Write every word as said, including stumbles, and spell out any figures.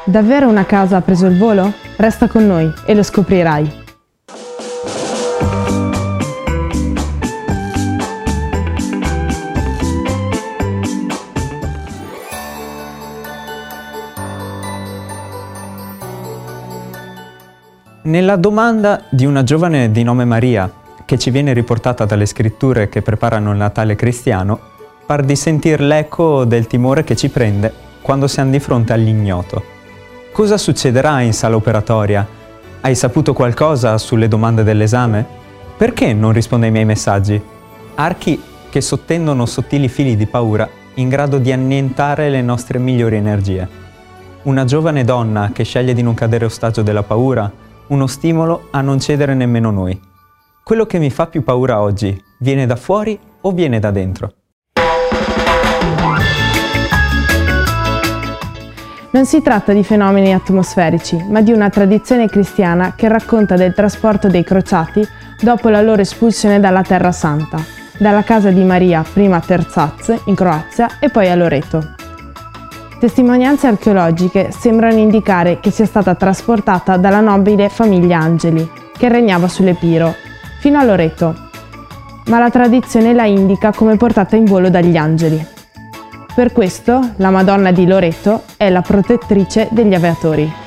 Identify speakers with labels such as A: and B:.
A: Davvero una casa ha preso il volo? Resta con noi e lo scoprirai.
B: Nella domanda di una giovane di nome Maria, che ci viene riportata dalle scritture che preparano il Natale cristiano, par di sentir l'eco del timore che ci prende quando siamo di fronte all'ignoto. Cosa succederà in sala operatoria? Hai saputo qualcosa sulle domande dell'esame? Perché non risponde ai miei messaggi? Archi che sottendono sottili fili di paura in grado di annientare le nostre migliori energie. Una giovane donna che sceglie di non cadere ostaggio della paura, uno stimolo a non cedere nemmeno noi. Quello che mi fa più paura oggi viene da fuori o viene da dentro?
A: Non si tratta di fenomeni atmosferici, ma di una tradizione cristiana che racconta del trasporto dei crociati dopo la loro espulsione dalla Terra Santa, dalla casa di Maria prima a Terzaz, in Croazia, e poi a Loreto. Testimonianze archeologiche sembrano indicare che sia stata trasportata dalla nobile famiglia Angeli, che regnava sull'Epiro, fino a Loreto, ma la tradizione la indica come portata in volo dagli angeli. Per questo la Madonna di Loreto è la protettrice degli aviatori.